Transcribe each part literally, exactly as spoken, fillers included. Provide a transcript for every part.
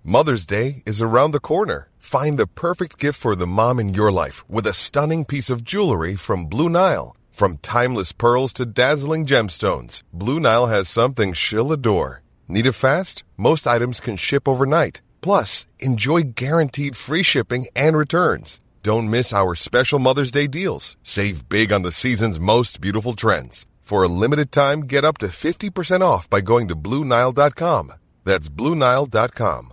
Mother's Day is around the corner. Find the perfect gift for the mom in your life with a stunning piece of jewelry from Blue Nile. From timeless pearls to dazzling gemstones, Blue Nile has something she'll adore. Need it fast? Most items can ship overnight. Plus, enjoy guaranteed free shipping and returns. Don't miss our special Mother's Day deals. Save big on the season's most beautiful trends. For a limited time, get up to fifty percent off by going to Blue Nile dot com. That's Blue Nile dot com.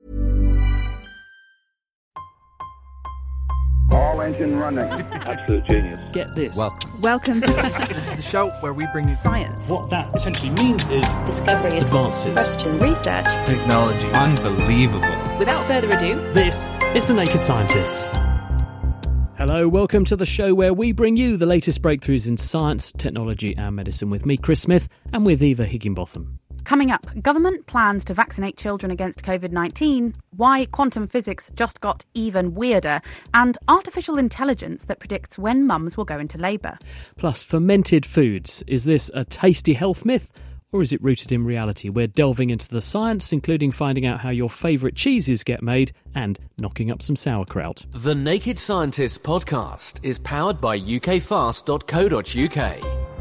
All engine running. Absolute genius. Get this. Welcome. Welcome. This is the show where we bring you Science. What that essentially means is discoveries, advances, Questions. Research. technology. Unbelievable. Without further ado, this is The Naked Scientists. Hello, welcome to the show where we bring you the latest breakthroughs in science, technology and medicine with me, Chris Smith, and with Eva Higginbotham. Coming up, government plans to vaccinate children against covid nineteen, why quantum physics just got even weirder, and artificial intelligence that predicts when mums will go into labour. Plus, fermented foods. Is this a tasty health myth, or is it rooted in reality? We're delving into the science, including finding out how your favourite cheeses get made and knocking up some sauerkraut. The Naked Scientists podcast is powered by U K fast dot co dot U K.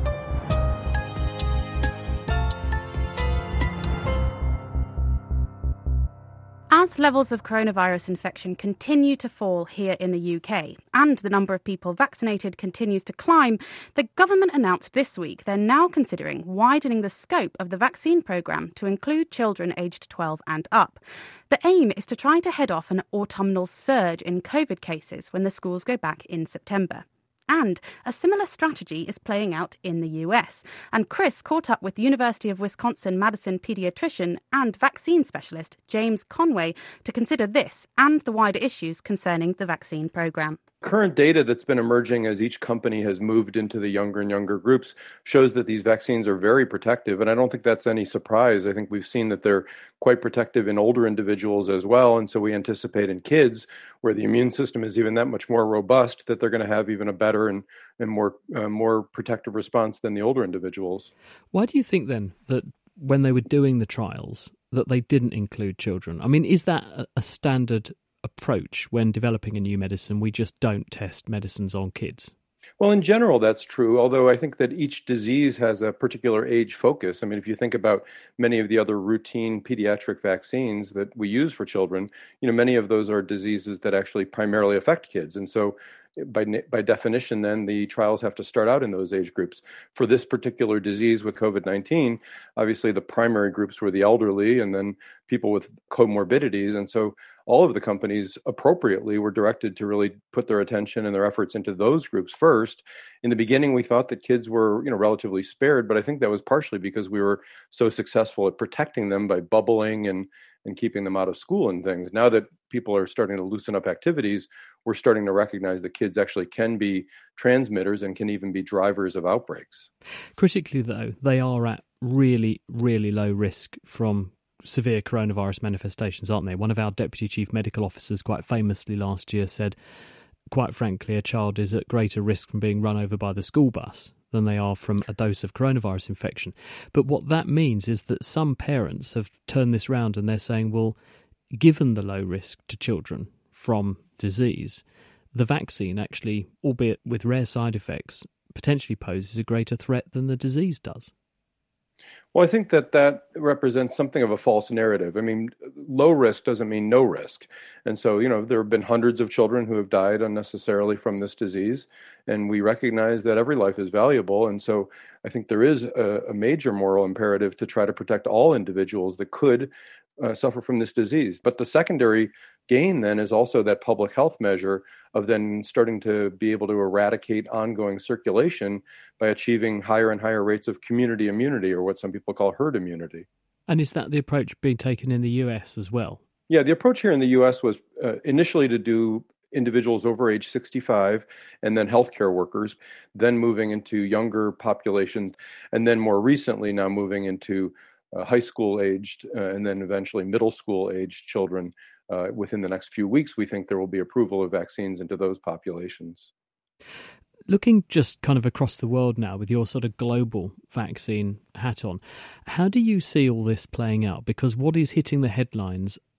As levels of coronavirus infection continue to fall here in the U K and the number of people vaccinated continues to climb, the government announced this week they're now considering widening the scope of the vaccine programme to include children aged twelve and up. The aim is to try to head off an autumnal surge in COVID cases when the schools go back in September. And a similar strategy is playing out in the U S. And Chris caught up with University of Wisconsin-Madison paediatrician and vaccine specialist James Conway to consider this and the wider issues concerning the vaccine programme. Current data that's been emerging as each company has moved into the younger and younger groups shows that these vaccines are very protective, and I don't think that's any surprise. I think we've seen that they're quite protective in older individuals as well, and so we anticipate in kids, where the immune system is even that much more robust, that they're going to have even a better and, and more uh, more protective response than the older individuals. Why do you think then that when they were doing the trials that they didn't include children? I mean, is that a, a standard approach when developing a new medicine? We just don't test medicines on kids? Well, in general, that's true, although I think that each disease has a particular age focus. I mean, if you think about many of the other routine pediatric vaccines that we use for children, you know, many of those are diseases that actually primarily affect kids. And so by by definition, then the trials have to start out in those age groups. For this particular disease with covid nineteen, obviously the primary groups were the elderly and then people with comorbidities. And so all of the companies appropriately were directed to really put their attention and their efforts into those groups first. In the beginning, we thought that kids were, you know, relatively spared, but I think that was partially because we were so successful at protecting them by bubbling and and keeping them out of school and things. Now that people are starting to loosen up activities, we're starting to recognize that kids actually can be transmitters and can even be drivers of outbreaks. Critically, though, they are at really, really low risk from severe coronavirus manifestations, aren't they? One of our Deputy Chief Medical Officers quite famously last year said, quite frankly, a child is at greater risk from being run over by the school bus than they are from a dose of coronavirus infection. But what that means is that some parents have turned this round and they're saying, well, given the low risk to children from disease, the vaccine actually, albeit with rare side effects, potentially poses a greater threat than the disease does. Well, I think that that represents something of a false narrative. I mean, low risk doesn't mean no risk. And so, you know, there have been hundreds of children who have died unnecessarily from this disease, and we recognize that every life is valuable. And so I think there is a, a major moral imperative to try to protect all individuals that could uh, suffer from this disease. But the secondary gain then is also that public health measure of then starting to be able to eradicate ongoing circulation by achieving higher and higher rates of community immunity, or what some people call herd immunity. And is that the approach being taken in the U S as well? Yeah, the approach here in the U S was uh, initially to do individuals over age sixty-five and then healthcare workers, then moving into younger populations, and then more recently now moving into uh, high school aged uh, and then eventually middle school aged children. Uh, within the next few weeks, we think there will be approval of vaccines into those populations. Looking just kind of across the world now with your sort of global vaccine hat on, how do you see all this playing out? Because what is hitting the headlines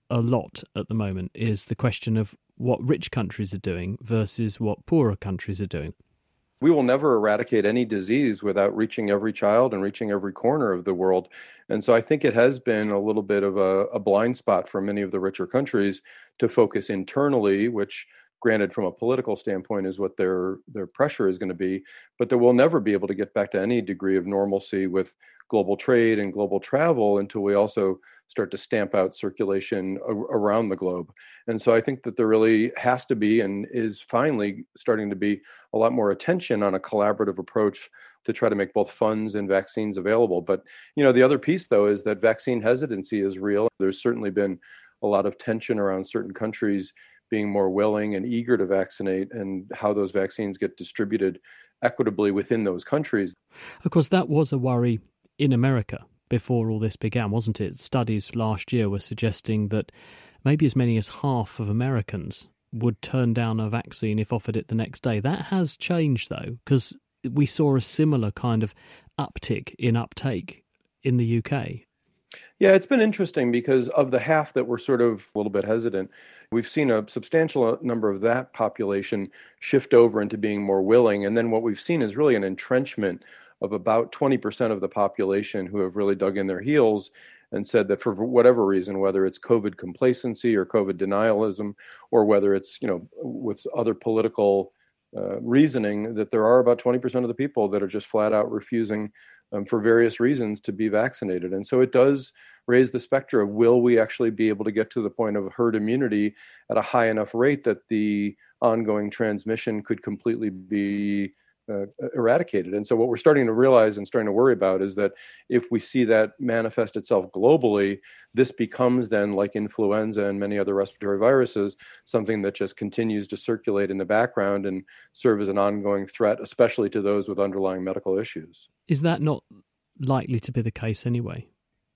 a lot at the moment is the question of what rich countries are doing versus what poorer countries are doing. We will never eradicate any disease without reaching every child and reaching every corner of the world. And so I think it has been a little bit of a, a blind spot for many of the richer countries to focus internally, which granted from a political standpoint is what their their pressure is going to be, but they will never be able to get back to any degree of normalcy with global trade and global travel until we also start to stamp out circulation a- around the globe. And so I think that there really has to be and is finally starting to be a lot more attention on a collaborative approach to try to make both funds and vaccines available. But, you know, the other piece, though, is that vaccine hesitancy is real. There's certainly been a lot of tension around certain countries being more willing and eager to vaccinate and how those vaccines get distributed equitably within those countries. Of course, that was a worry in America before all this began, wasn't it? Studies last year were suggesting that maybe as many as half of Americans would turn down a vaccine if offered it the next day. That has changed, though, because we saw a similar kind of uptick in uptake in the U K. Yeah, it's been interesting because of the half that were sort of a little bit hesitant, we've seen a substantial number of that population shift over into being more willing. And then what we've seen is really an entrenchment of about twenty percent of the population who have really dug in their heels and said that for whatever reason, whether it's COVID complacency or COVID denialism, or whether it's, you know, with other political uh, reasoning, that there are about twenty percent of the people that are just flat out refusing um, for various reasons to be vaccinated. And so it does raise the specter of, will we actually be able to get to the point of herd immunity at a high enough rate that the ongoing transmission could completely be Uh, eradicated. And so what we're starting to realize and starting to worry about is that if we see that manifest itself globally, this becomes then, like influenza and many other respiratory viruses, something that just continues to circulate in the background and serve as an ongoing threat, especially to those with underlying medical issues. Is that not likely to be the case anyway?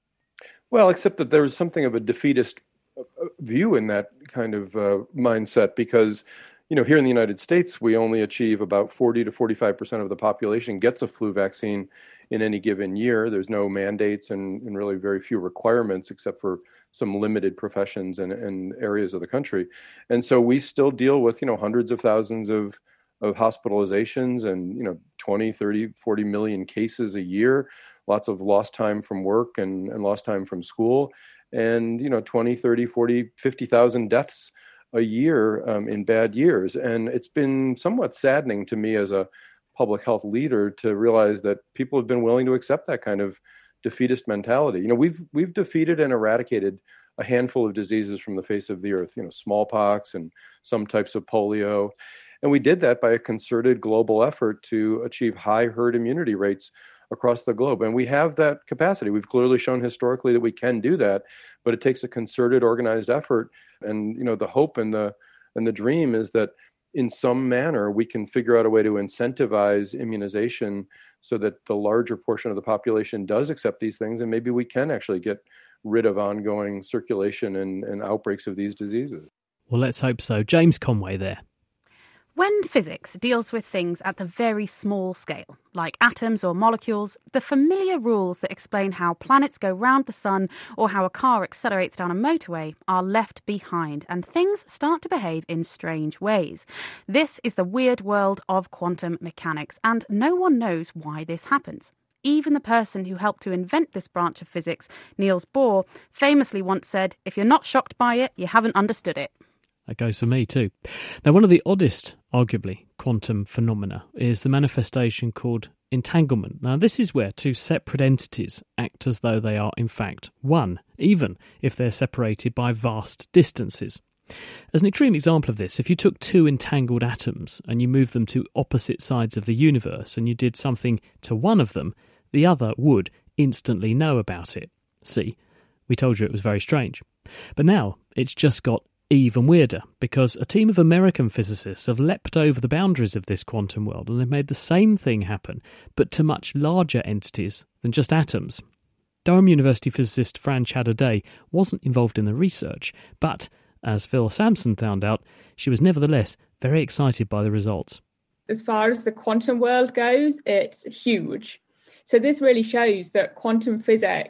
Well, except that there's something of a defeatist view in that kind of uh, mindset, because you know, here in the United States, we only achieve about forty to forty-five percent of the population gets a flu vaccine in any given year. There's no mandates and, and really very few requirements except for some limited professions and, and areas of the country. And so we still deal with, you know, hundreds of thousands of, of hospitalizations and, you know, twenty, thirty, forty million cases a year, lots of lost time from work and, and lost time from school, and, you know, twenty, thirty, forty, fifty thousand deaths a year um, in bad years. And it's been somewhat saddening to me as a public health leader to realize that people have been willing to accept that kind of defeatist mentality. You know, we've we've defeated and eradicated a handful of diseases from the face of the earth, you know, smallpox and some types of polio. And we did that by a concerted global effort to achieve high herd immunity rates across the globe. And we have that capacity. We've clearly shown historically that we can do that, but it takes a concerted, organized effort. And, you know, the hope and the and the dream is that in some manner we can figure out a way to incentivize immunization so that the larger portion of the population does accept these things, and maybe we can actually get rid of ongoing circulation and, and outbreaks of these diseases. Well, let's hope so. James Conway there. When physics deals with things at the very small scale, like atoms or molecules, the familiar rules that explain how planets go round the sun or how a car accelerates down a motorway are left behind, and things start to behave in strange ways. This is the weird world of quantum mechanics, and no one knows why this happens. Even the person who helped to invent this branch of physics, Niels Bohr, famously once said, "If you're not shocked by it, you haven't understood it." That goes for me too. Now, one of the oddest, arguably, quantum phenomena is the manifestation called entanglement. Now, this is where two separate entities act as though they are, in fact, one, even if they're separated by vast distances. As an extreme example of this, if you took two entangled atoms and you moved them to opposite sides of the universe and you did something to one of them, the other would instantly know about it. See, we told you it was very strange. But now it's just got even weirder, because a team of American physicists have leapt over the boundaries of this quantum world and they've made the same thing happen, but to much larger entities than just atoms. Durham University physicist Fran Chader-Day wasn't involved in the research, but, as Phil Sampson found out, she was nevertheless very excited by the results. As far as the quantum world goes, it's huge. So this really shows that quantum physics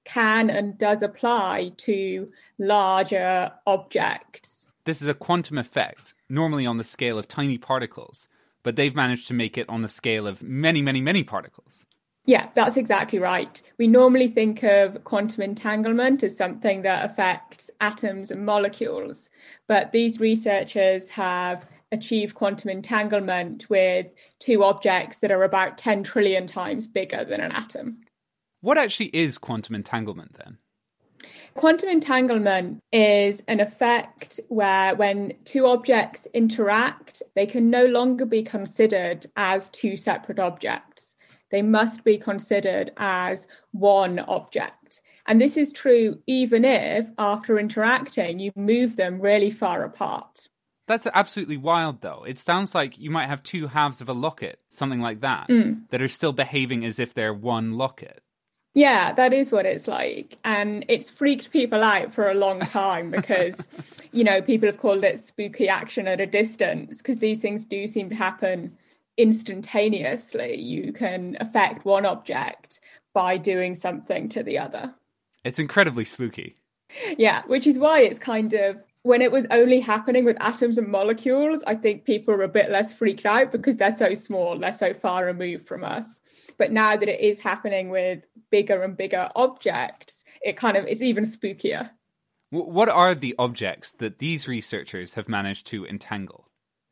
can and does apply to larger objects. This is a quantum effect, normally on the scale of tiny particles, but they've managed to make it on the scale of many, many, many particles. Yeah, that's exactly right. We normally think of quantum entanglement as something that affects atoms and molecules, but these researchers have achieved quantum entanglement with two objects that are about ten trillion times bigger than an atom. What actually is quantum entanglement then? Quantum entanglement is an effect where when two objects interact, they can no longer be considered as two separate objects. They must be considered as one object. And this is true even if, after interacting, you move them really far apart. That's absolutely wild, though. It sounds like you might have two halves of a locket, something like that, mm. that are still behaving as if they're one locket. Yeah, that is what it's like. And it's freaked people out for a long time because, you know, people have called it spooky action at a distance because these things do seem to happen instantaneously. You can affect one object by doing something to the other. It's incredibly spooky. Yeah, which is why it's kind of, when it was only happening with atoms and molecules, I think people were a bit less freaked out because they're so small, they're so far removed from us. But now that it is happening with bigger and bigger objects, it kind of, it's even spookier. What are the objects that these researchers have managed to entangle?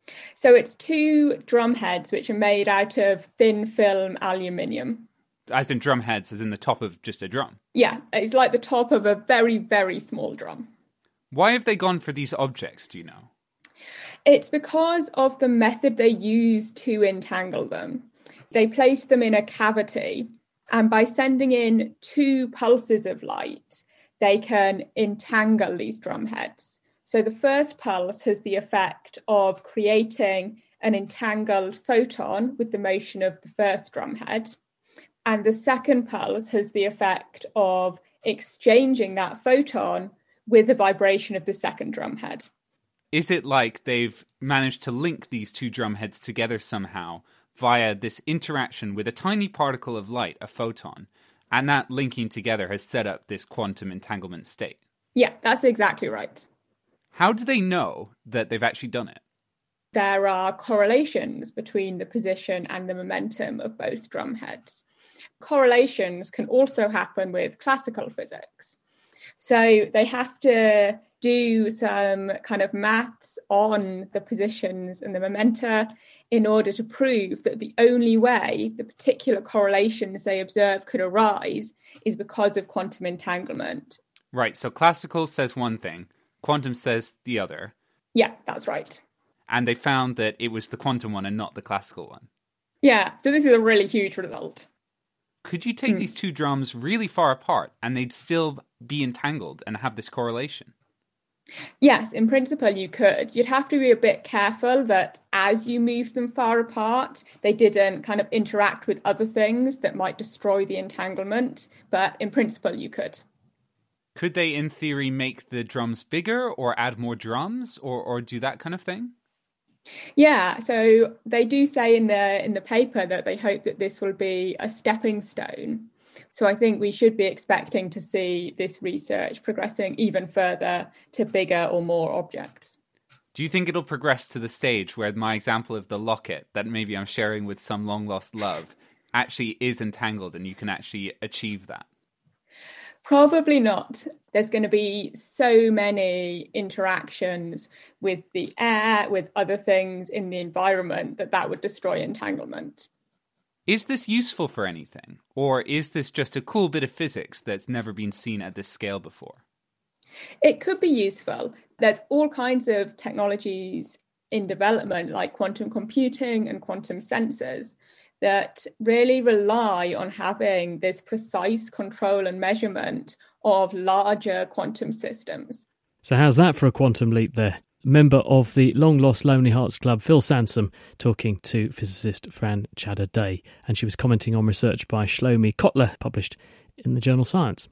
So it's two drum heads which are made out of thin film aluminium. As in drum heads, as in the top of just a drum? Yeah, it's like the top of a very, very small drum. Why have they gone for these objects, do you know? It's because of the method they use to entangle them. They place them in a cavity, and by sending in two pulses of light, they can entangle these drum heads. So the first pulse has the effect of creating an entangled photon with the motion of the first drum head. And the second pulse has the effect of exchanging that photon with the vibration of the second drum head. Is it like they've managed to link these two drum heads together somehow via this interaction with a tiny particle of light, a photon, and that linking together has set up this quantum entanglement state? Yeah, that's exactly right. How do they know that they've actually done it? There are correlations between the position and the momentum of both drum heads. Correlations can also happen with classical physics. So they have to do some kind of maths on the positions and the momenta in order to prove that the only way the particular correlations they observe could arise is because of quantum entanglement. Right, so classical says one thing, quantum says the other. Yeah, that's right. And they found that it was the quantum one and not the classical one. Yeah, so this is a really huge result. Could you take hmm. these two drums really far apart and they'd still be entangled and have this correlation? Yes, in principle you could. You'd have to be a bit careful that as you move them far apart, they didn't kind of interact with other things that might destroy the entanglement. But in principle you could. Could they, in theory, make the drums bigger or add more drums or, or do that kind of thing? Yeah, so they do say in the in the paper that they hope that this will be a stepping stone. So I think we should be expecting to see this research progressing even further to bigger or more objects. Do you think it'll progress to the stage where my example of the locket that maybe I'm sharing with some long-lost love actually is entangled and you can actually achieve that? Probably not. There's going to be so many interactions with the air, with other things in the environment, that that would destroy entanglement. Is this useful for anything? Or is this just a cool bit of physics that's never been seen at this scale before? It could be useful. There's all kinds of technologies in development, like quantum computing and quantum sensors, that really rely on having this precise control and measurement of larger quantum systems. So how's that for a quantum leap there? Member of the long-lost Lonely Hearts Club, Phil Sansom, talking to physicist Fran Chadder-Day, and she was commenting on research by Shlomi Kotler, published in the journal Science.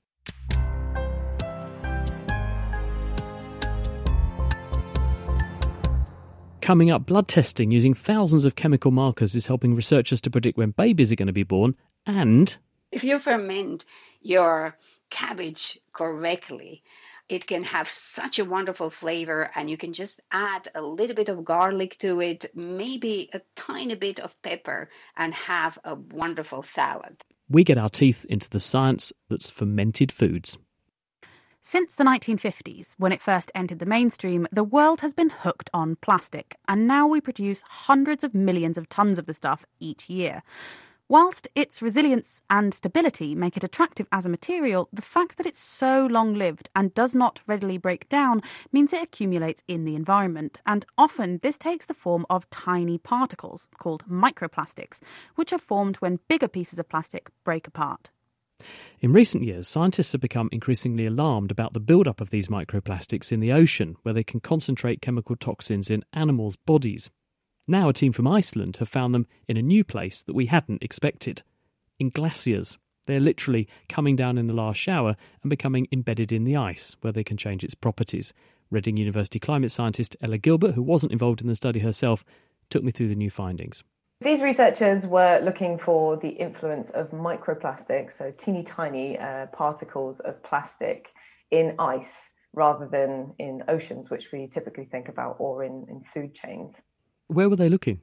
Coming up, blood testing using thousands of chemical markers is helping researchers to predict when babies are going to be born, and If you ferment your cabbage correctly, it can have such a wonderful flavor, and you can just add a little bit of garlic to it, maybe a tiny bit of pepper, and have a wonderful salad. We get our teeth into the science that's fermented foods. Since the nineteen fifties, when it first entered the mainstream, the world has been hooked on plastic, and now we produce hundreds of millions of tons of the stuff each year. Whilst its resilience and stability make it attractive as a material, the fact that it's so long-lived and does not readily break down means it accumulates in the environment, and often this takes the form of tiny particles, called microplastics, which are formed when bigger pieces of plastic break apart. In recent years, scientists have become increasingly alarmed about the build-up of these microplastics in the ocean, where they can concentrate chemical toxins in animals' bodies. Now a team from Iceland have found them in a new place that we hadn't expected. In glaciers. They're literally coming down in the last shower and becoming embedded in the ice, where they can change its properties. Reading University climate scientist Ella Gilbert, who wasn't involved in the study herself, took me through the new findings. These researchers were looking for the influence of microplastics, so teeny tiny uh, particles of plastic in ice rather than in oceans, which we typically think about, or in, in food chains. Where were they looking?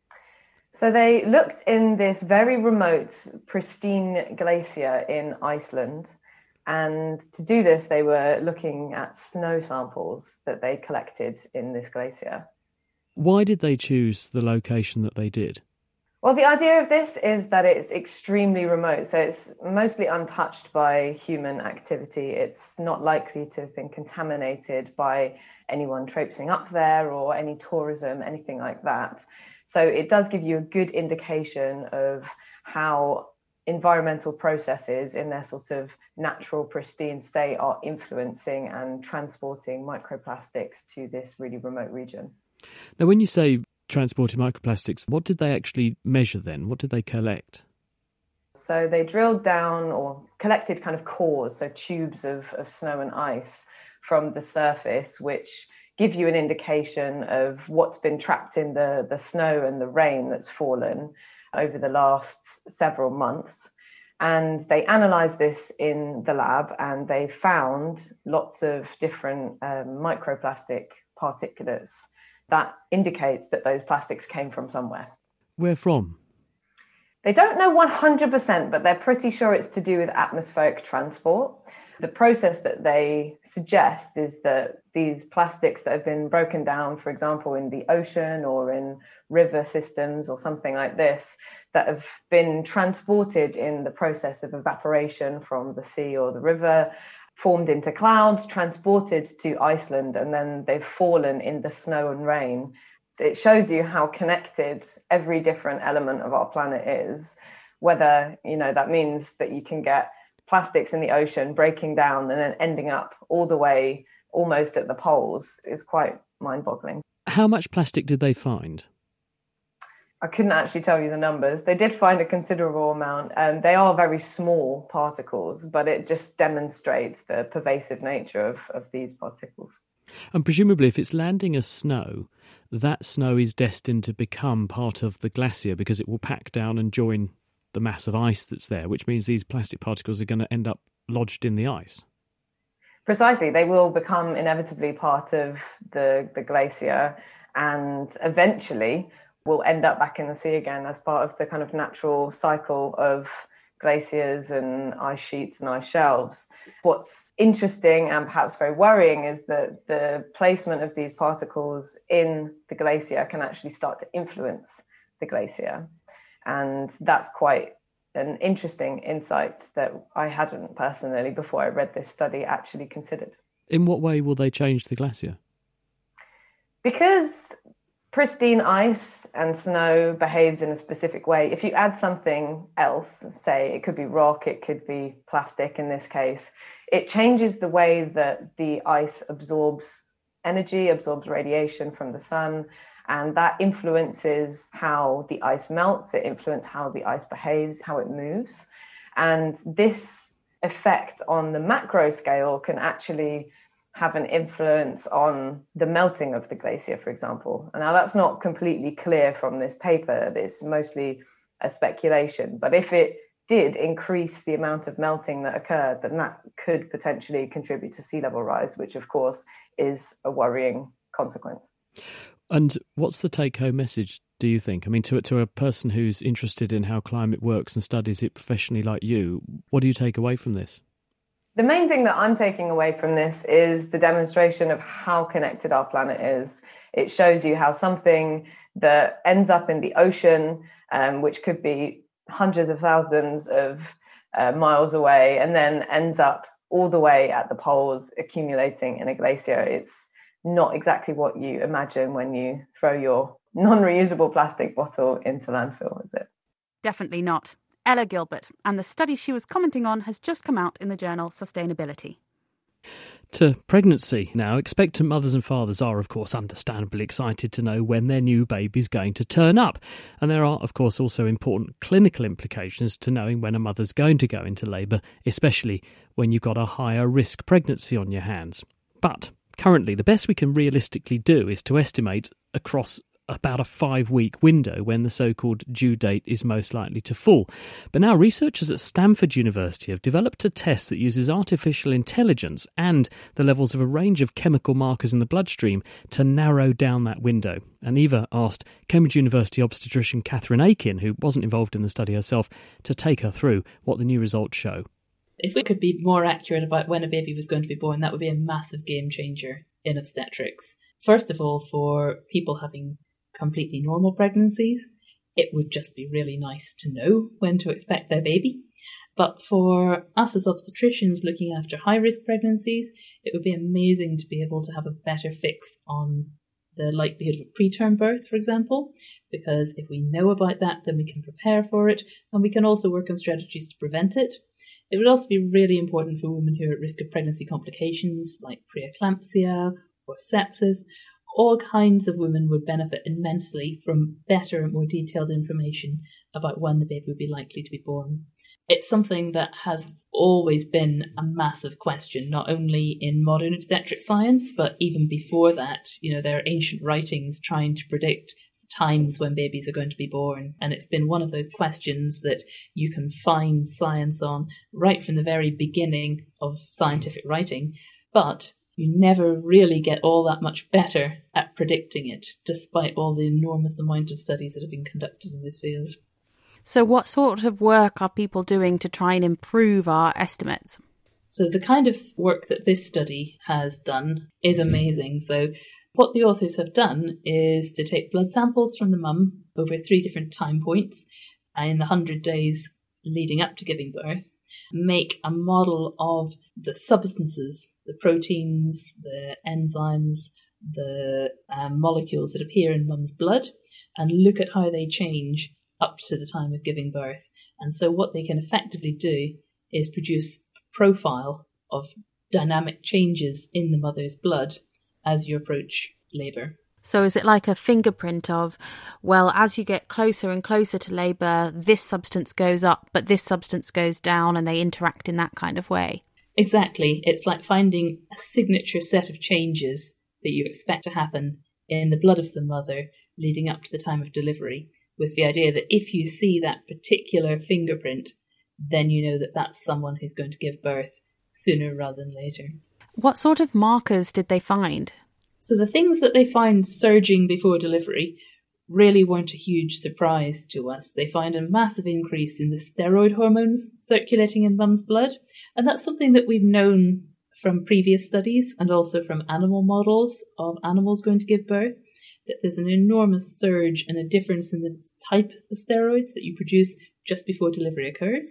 So they looked in this very remote, pristine glacier in Iceland. And to do this, they were looking at snow samples that they collected in this glacier. Why did they choose the location that they did? Well, the idea of this is that it's extremely remote, so it's mostly untouched by human activity. It's not likely to have been contaminated by anyone traipsing up there or any tourism, anything like that. So it does give you a good indication of how environmental processes in their sort of natural, pristine state are influencing and transporting microplastics to this really remote region. Now, when you say transporting microplastics, what did they actually measure then? What did they collect? So they drilled down or collected kind of cores, so tubes of, of snow and ice from the surface, which give you an indication of what's been trapped in the, the snow and the rain that's fallen over the last several months. And they analysed this in the lab, and they found lots of different um, microplastic particulates. That indicates that those plastics came from somewhere. Where from? They don't know one hundred percent, but they're pretty sure it's to do with atmospheric transport. The process that they suggest is that these plastics that have been broken down, for example, in the ocean or in river systems or something like this, that have been transported in the process of evaporation from the sea or the river, formed into clouds, transported to Iceland, and then they've fallen in the snow and rain. It shows you how connected every different element of our planet is, whether, you know, that means that you can get plastics in the ocean breaking down and then ending up all the way almost at the poles is quite mind-boggling. How much plastic did they find? I couldn't actually tell you the numbers. They did find a considerable amount. Um, they are very small particles, but it just demonstrates the pervasive nature of, of these particles. And presumably if it's landing as snow, that snow is destined to become part of the glacier because it will pack down and join the mass of ice that's there, which means these plastic particles are going to end up lodged in the ice. Precisely. They will become inevitably part of the, the glacier, and eventually will end up back in the sea again as part of the kind of natural cycle of glaciers and ice sheets and ice shelves. What's interesting and perhaps very worrying is that the placement of these particles in the glacier can actually start to influence the glacier. And that's quite an interesting insight that I hadn't personally, before I read this study, actually considered. In what way will they change the glacier? Because pristine ice and snow behaves in a specific way, if you add something else, say it could be rock, it could be plastic in this case, it changes the way that the ice absorbs energy, absorbs radiation from the sun, and that influences how the ice melts, it influences how the ice behaves, how it moves. And this effect on the macro scale can actually have an influence on the melting of the glacier, for example. And now that's not completely clear from this paper, it's mostly a speculation. But if it did increase the amount of melting that occurred, then that could potentially contribute to sea level rise, which of course is a worrying consequence. And what's the take-home message, do you think? I mean, to, to a person who's interested in how climate works and studies it professionally like you, what do you take away from this? The main thing that I'm taking away from this is the demonstration of how connected our planet is. It shows you how something that ends up in the ocean, um, which could be hundreds of thousands of uh, miles away, and then ends up all the way at the poles accumulating in a glacier. It's not exactly what you imagine when you throw your non-reusable plastic bottle into landfill, is it? Definitely not. Ella Gilbert, and the study she was commenting on has just come out in the journal Sustainability. To pregnancy now, expectant mothers and fathers are, of course, understandably excited to know when their new baby's going to turn up. And there are, of course, also important clinical implications to knowing when a mother's going to go into labour, especially when you've got a higher risk pregnancy on your hands. But currently, the best we can realistically do is to estimate across about a five-week window when the so-called due date is most likely to fall. But now researchers at Stanford University have developed a test that uses artificial intelligence and the levels of a range of chemical markers in the bloodstream to narrow down that window. And Eva asked Cambridge University obstetrician Catherine Aiken, who wasn't involved in the study herself, to take her through what the new results show. If we could be more accurate about when a baby was going to be born, that would be a massive game changer in obstetrics. First of all, for people having completely normal pregnancies, it would just be really nice to know when to expect their baby. But for us as obstetricians looking after high-risk pregnancies, it would be amazing to be able to have a better fix on the likelihood of a preterm birth, for example, because if we know about that, then we can prepare for it, and we can also work on strategies to prevent it. It would also be really important for women who are at risk of pregnancy complications like preeclampsia or sepsis. All kinds of women would benefit immensely from better and more detailed information about when the baby would be likely to be born. It's something that has always been a massive question, not only in modern obstetric science, but even before that. You know, there are ancient writings trying to predict times when babies are going to be born. And it's been one of those questions that you can find science on right from the very beginning of scientific writing. But you never really get all that much better at predicting it, despite all the enormous amount of studies that have been conducted in this field. So what sort of work are people doing to try and improve our estimates? So the kind of work that this study has done is amazing. So what the authors have done is to take blood samples from the mum over three different time points in the one hundred days leading up to giving birth, make a model of the substances, the proteins, the enzymes, the um, molecules that appear in mum's blood, and look at how they change up to the time of giving birth. And so what they can effectively do is produce a profile of dynamic changes in the mother's blood as you approach labour. So is it like a fingerprint of, well, as you get closer and closer to labour, this substance goes up, but this substance goes down, and they interact in that kind of way? Exactly. It's like finding a signature set of changes that you expect to happen in the blood of the mother leading up to the time of delivery, with the idea that if you see that particular fingerprint, then you know that that's someone who's going to give birth sooner rather than later. What sort of markers did they find? So the things that they find surging before delivery really weren't a huge surprise to us. They find a massive increase in the steroid hormones circulating in mum's blood. And that's something that we've known from previous studies and also from animal models of animals going to give birth, that there's an enormous surge and a difference in the type of steroids that you produce just before delivery occurs.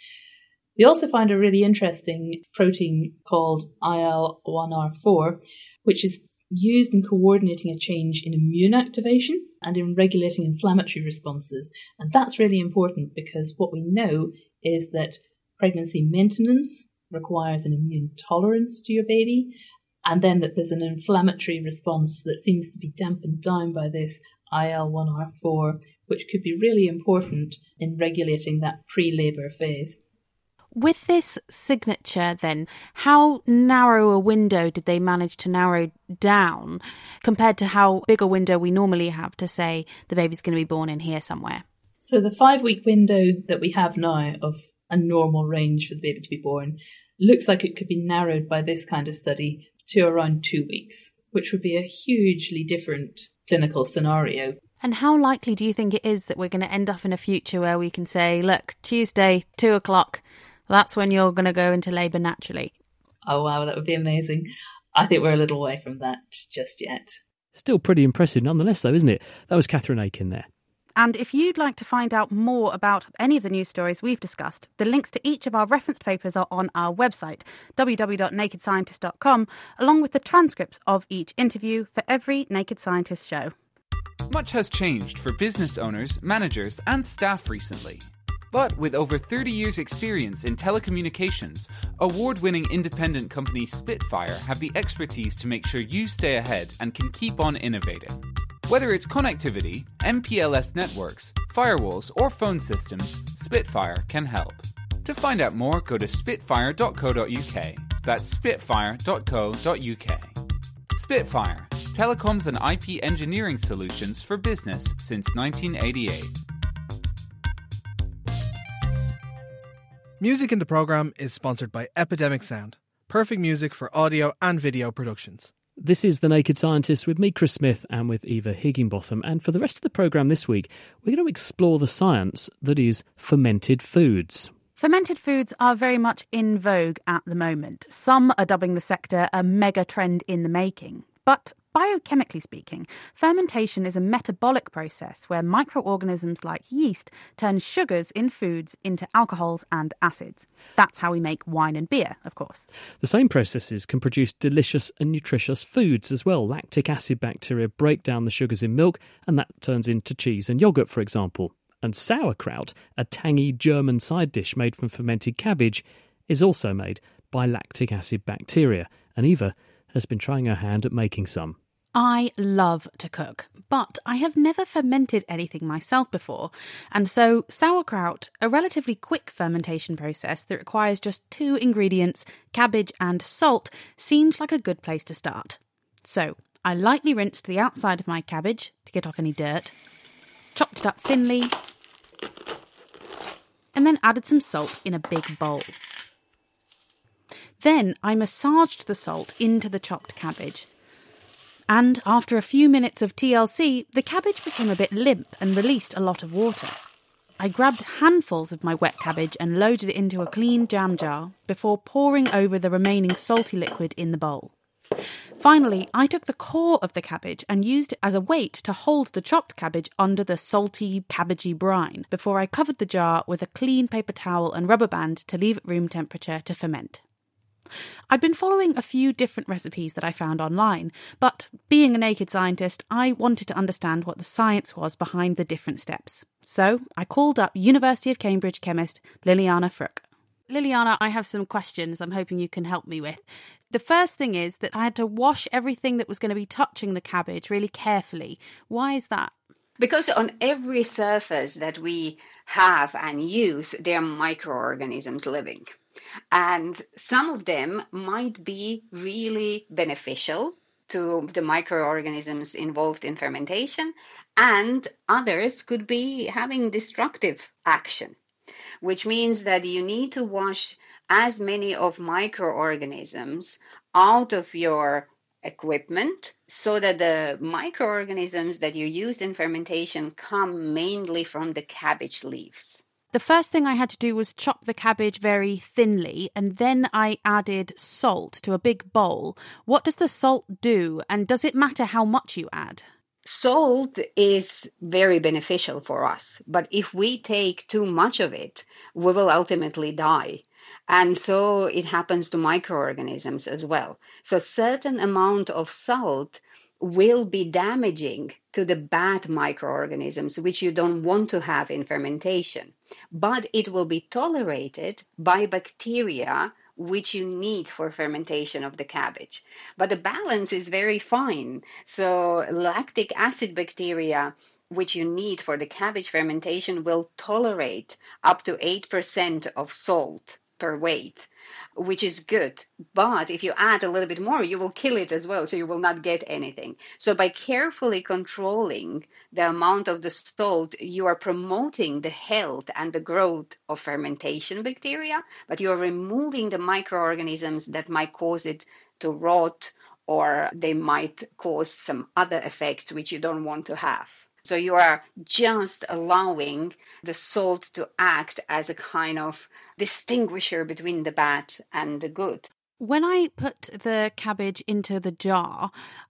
They also find a really interesting protein called I L one R four, which is used in coordinating a change in immune activation and in regulating inflammatory responses. And that's really important because what we know is that pregnancy maintenance requires an immune tolerance to your baby, and then that there's an inflammatory response that seems to be dampened down by this I L one R four, which could be really important in regulating that pre-labour phase. With this signature, then, how narrow a window did they manage to narrow down compared to how big a window we normally have to say the baby's going to be born in here somewhere? So the five-week window that we have now of a normal range for the baby to be born looks like it could be narrowed by this kind of study to around two weeks, which would be a hugely different clinical scenario. And how likely do you think it is that we're going to end up in a future where we can say, look, Tuesday, two o'clock, that's when you're going to go into labour naturally? Oh, wow, that would be amazing. I think we're a little way from that just yet. Still pretty impressive nonetheless, though, isn't it? That was Catherine Aiken there. And if you'd like to find out more about any of the news stories we've discussed, the links to each of our referenced papers are on our website, w w w dot naked scientist dot com, along with the transcripts of each interview for every Naked Scientist show. Much has changed for business owners, managers, and staff recently. But with over thirty years' experience in telecommunications, award-winning independent company Spitfire have the expertise to make sure you stay ahead and can keep on innovating. Whether it's connectivity, M P L S networks, firewalls, or phone systems, Spitfire can help. To find out more, go to spitfire dot co dot u k. That's spitfire dot co dot u k. Spitfire, telecoms and I P engineering solutions for business since nineteen eighty-eight. Music in the programme is sponsored by Epidemic Sound, perfect music for audio and video productions. This is The Naked Scientist with me, Chris Smith, and with Eva Higginbotham. And for the rest of the programme this week, we're going to explore the science that is fermented foods. Fermented foods are very much in vogue at the moment. Some are dubbing the sector a mega trend in the making. But biochemically speaking, fermentation is a metabolic process where microorganisms like yeast turn sugars in foods into alcohols and acids. That's how we make wine and beer, of course. The same processes can produce delicious and nutritious foods as well. Lactic acid bacteria break down the sugars in milk, and that turns into cheese and yoghurt, for example. And sauerkraut, a tangy German side dish made from fermented cabbage, is also made by lactic acid bacteria. And Eva has been trying her hand at making some. I love to cook, but I have never fermented anything myself before. And so sauerkraut, a relatively quick fermentation process that requires just two ingredients, cabbage and salt, seemed like a good place to start. So I lightly rinsed the outside of my cabbage to get off any dirt, chopped it up thinly, and then added some salt in a big bowl. Then I massaged the salt into the chopped cabbage. And after a few minutes of T L C, the cabbage became a bit limp and released a lot of water. I grabbed handfuls of my wet cabbage and loaded it into a clean jam jar before pouring over the remaining salty liquid in the bowl. Finally, I took the core of the cabbage and used it as a weight to hold the chopped cabbage under the salty, cabbagey brine before I covered the jar with a clean paper towel and rubber band to leave at room temperature to ferment. I'd been following a few different recipes that I found online, but being a naked scientist, I wanted to understand what the science was behind the different steps. So I called up University of Cambridge chemist Liliana Fruck. Liliana, I have some questions I'm hoping you can help me with. The first thing is that I had to wash everything that was going to be touching the cabbage really carefully. Why is that? Because on every surface that we have and use, there are microorganisms living. And some of them might be really beneficial to the microorganisms involved in fermentation, and others could be having destructive action, which means that you need to wash as many of microorganisms out of your equipment so that the microorganisms that you use in fermentation come mainly from the cabbage leaves. The first thing I had to do was chop the cabbage very thinly, and then I added salt to a big bowl. What does the salt do, and does it matter how much you add? Salt is very beneficial for us, but if we take too much of it, we will ultimately die. And so it happens to microorganisms as well. So a certain amount of salt will be damaging to the bad microorganisms, which you don't want to have in fermentation. But it will be tolerated by bacteria, which you need for fermentation of the cabbage. But the balance is very fine. So lactic acid bacteria, which you need for the cabbage fermentation, will tolerate up to eight percent of salt per weight, which is good. But if you add a little bit more, you will kill it as well, so you will not get anything. So by carefully controlling the amount of the salt, you are promoting the health and the growth of fermentation bacteria, but you are removing the microorganisms that might cause it to rot, or they might cause some other effects which you don't want to have. So you are just allowing the salt to act as a kind of distinguisher between the bad and the good. When I put the cabbage into the jar,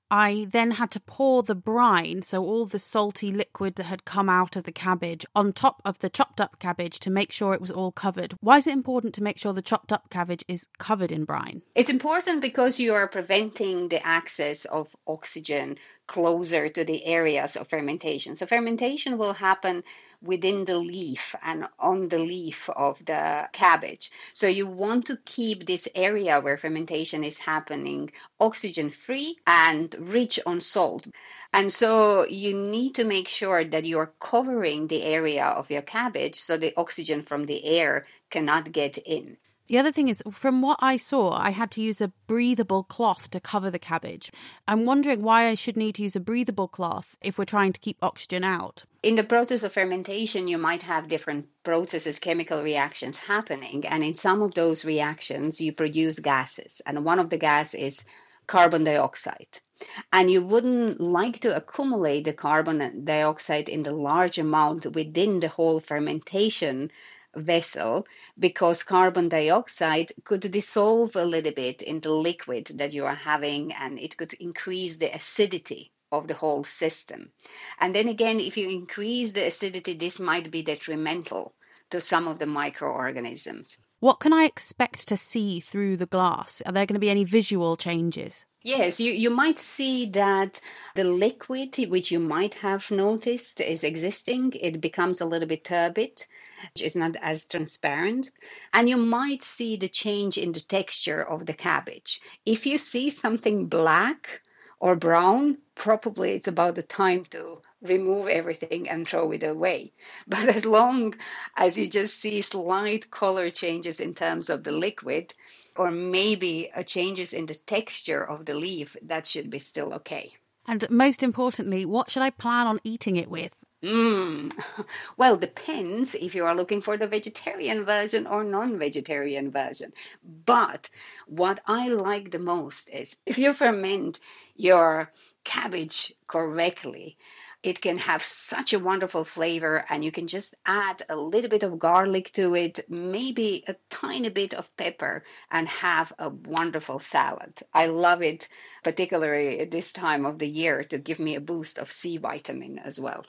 I then had to pour the brine, so all the salty liquid that had come out of the cabbage, on top of the chopped up cabbage to make sure it was all covered. Why is it important to make sure the chopped up cabbage is covered in brine? It's important because you are preventing the access of oxygen closer to the areas of fermentation. So fermentation will happen within the leaf and on the leaf of the cabbage. So you want to keep this area where fermentation is happening oxygen free and rich on salt. And so you need to make sure that you are covering the area of your cabbage so the oxygen from the air cannot get in. The other thing is, from what I saw, I had to use a breathable cloth to cover the cabbage. I'm wondering why I should need to use a breathable cloth if we're trying to keep oxygen out. In the process of fermentation, you might have different processes, chemical reactions happening. And in some of those reactions, you produce gases. And one of the gas is carbon dioxide. And you wouldn't like to accumulate the carbon dioxide in the large amount within the whole fermentation vessel, because carbon dioxide could dissolve a little bit in the liquid that you are having, and it could increase the acidity of the whole system. And then again, if you increase the acidity, this might be detrimental to some of the microorganisms. What can I expect to see through the glass? Are there going to be any visual changes? Yes, you, you might see that the liquid, which you might have noticed is existing, it becomes a little bit turbid. It's not as transparent. And you might see the change in the texture of the cabbage. If you see something black or brown, probably it's about the time to remove everything and throw it away. But as long as you just see slight color changes in terms of the liquid, or maybe a changes in the texture of the leaf, that should be still okay. And most importantly, what should I plan on eating it with? Mm. Well, depends if you are looking for the vegetarian version or non-vegetarian version. But what I like the most is if you ferment your cabbage correctly, it can have such a wonderful flavor, and you can just add a little bit of garlic to it, maybe a tiny bit of pepper, and have a wonderful salad. I love it, particularly at this time of the year, to give me a boost of C vitamin as well.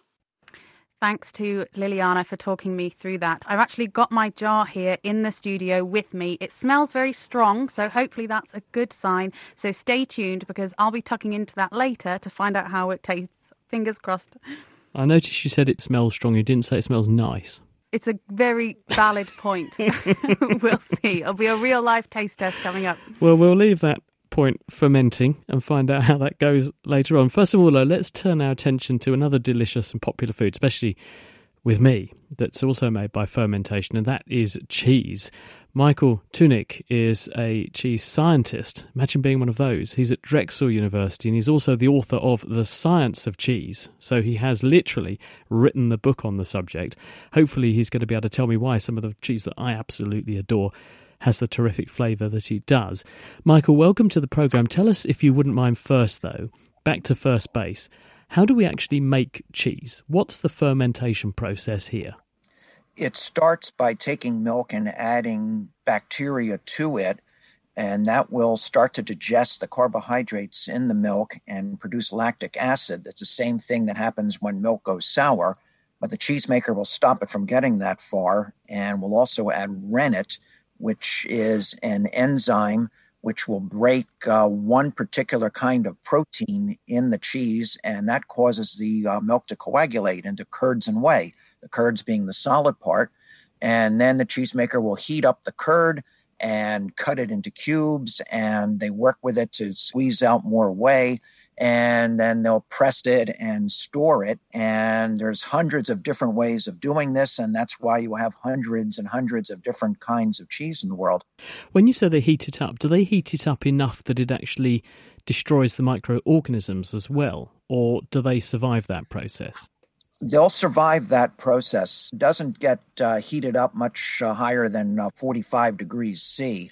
Thanks to Liliana for talking me through that. I've actually got my jar here in the studio with me. It smells very strong, so hopefully that's a good sign. So stay tuned, because I'll be tucking into that later to find out how it tastes. Fingers crossed. I noticed you said it smells strong. You didn't say it smells nice. It's a very valid point. We'll see. It'll be a real life taste test coming up. Well, we'll leave that point fermenting and find out how that goes later on. First of all, though, let's turn our attention to another delicious and popular food, especially with me, that's also made by fermentation, and that is cheese. Michael Tunick is a cheese scientist. Imagine being one of those. He's at Drexel University, and he's also the author of The Science of Cheese. So he has literally written the book on the subject. Hopefully he's going to be able to tell me why some of the cheese that I absolutely adore has the terrific flavour that he does. Michael, welcome to the programme. Tell us, if you wouldn't mind first, though, back to first base, how do we actually make cheese? What's the fermentation process here? It starts by taking milk and adding bacteria to it, and that will start to digest the carbohydrates in the milk and produce lactic acid. That's the same thing that happens when milk goes sour, but the cheesemaker will stop it from getting that far, and will also add rennet, which is an enzyme which will break uh, one particular kind of protein in the cheese, and that causes the uh, milk to coagulate into curds and whey, the curds being the solid part. And then the cheesemaker will heat up the curd and cut it into cubes, and they work with it to squeeze out more whey. and then they'll press it and store it. And there's hundreds of different ways of doing this, and that's why you have hundreds and hundreds of different kinds of cheese in the world. When you say they heat it up, do they heat it up enough that it actually destroys the microorganisms as well, or do they survive that process? They'll survive that process. It doesn't get uh, heated up much uh, higher than uh, forty-five degrees C.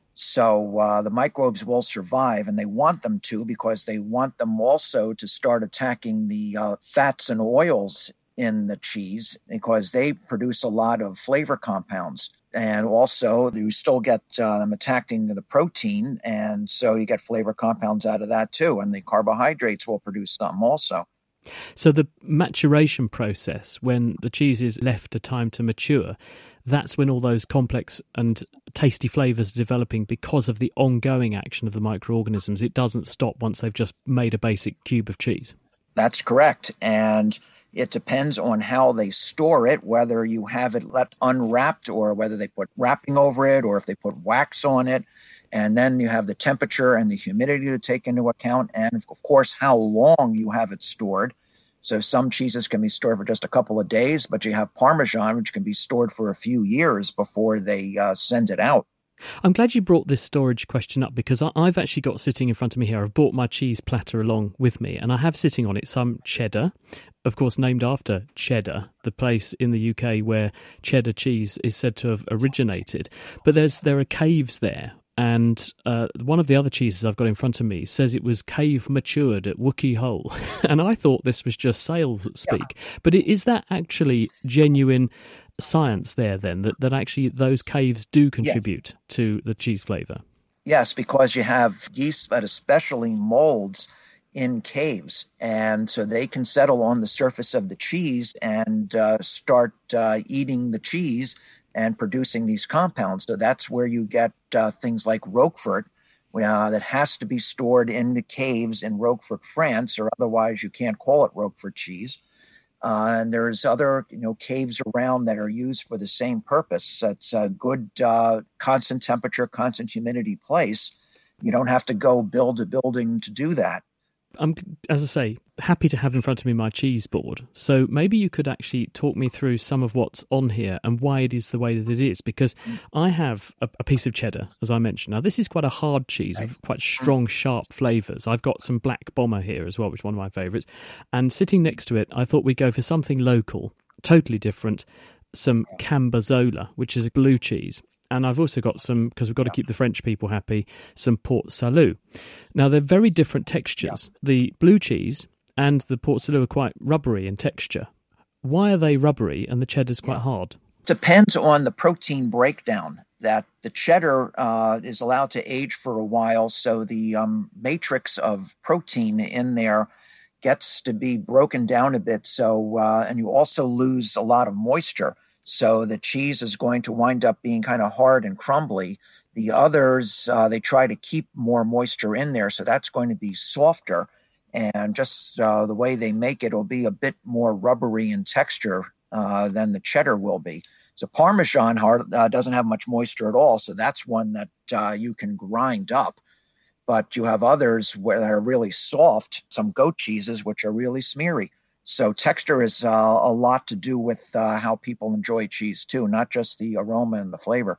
So uh, the microbes will survive, and they want them to because they want them also to start attacking the uh, fats and oils in the cheese because they produce a lot of flavor compounds. And also you still get uh, them attacking the protein, and so you get flavor compounds out of that too. And the carbohydrates will produce some also. So the maturation process, when the cheese is left a time to mature, that's when all those complex and tasty flavours are developing because of the ongoing action of the microorganisms. It doesn't stop once they've just made a basic cube of cheese. That's correct. And it depends on how they store it, whether you have it left unwrapped or whether they put wrapping over it or if they put wax on it. And then you have the temperature and the humidity to take into account. And, of course, how long you have it stored. So some cheeses can be stored for just a couple of days, but you have Parmesan, which can be stored for a few years before they uh, send it out. I'm glad you brought this storage question up because I've actually got sitting in front of me here, I've brought my cheese platter along with me, and I have sitting on it some cheddar, of course named after Cheddar, the place in the U K where cheddar cheese is said to have originated. But there's there are caves there. And uh, one of the other cheeses I've got in front of me says it was cave matured at Wookey Hole. And I thought this was just sales speak. Yeah. But is that actually genuine science there then, that, that actually those caves do contribute yes. to the cheese flavour? Yes, because you have yeast, but especially molds in caves. And so they can settle on the surface of the cheese and uh, start uh, eating the cheese and producing these compounds. So that's where you get uh, things like Roquefort, uh, that has to be stored in the caves in Roquefort, France, or otherwise you can't call it Roquefort cheese. Uh, and there's other, you know, caves around that are used for the same purpose. It's a good uh, constant temperature, constant humidity place. You don't have to go build a building to do that. I'm, as I say, happy to have in front of me my cheese board. So maybe you could actually talk me through some of what's on here and why it is the way that it is. Because I have a, a piece of cheddar, as I mentioned. Now, this is quite a hard cheese with quite strong, sharp flavours. I've got some Black Bomber here as well, which is one of my favourites. And sitting next to it, I thought we'd go for something local, totally different, some Cambozola, which is a blue cheese. And I've also got some, because we've got to keep the French people happy, some Port Salut. Now, they're very different textures. Yeah. The blue cheese and the Port Salut are quite rubbery in texture. Why are they rubbery and the cheddar's quite yeah. hard? Depends on the protein breakdown. That the cheddar uh, is allowed to age for a while, so the um, matrix of protein in there gets to be broken down a bit. So, uh, and you also lose a lot of moisture. So the cheese is going to wind up being kind of hard and crumbly. The others, uh, they try to keep more moisture in there, so that's going to be softer. And just uh, the way they make it will be a bit more rubbery in texture uh, than the cheddar will be. So Parmesan hard, uh, doesn't have much moisture at all, so that's one that uh, you can grind up. But you have others where they're really soft, some goat cheeses, which are really smeary. So texture is uh, a lot to do with uh, how people enjoy cheese too, not just the aroma and the flavor.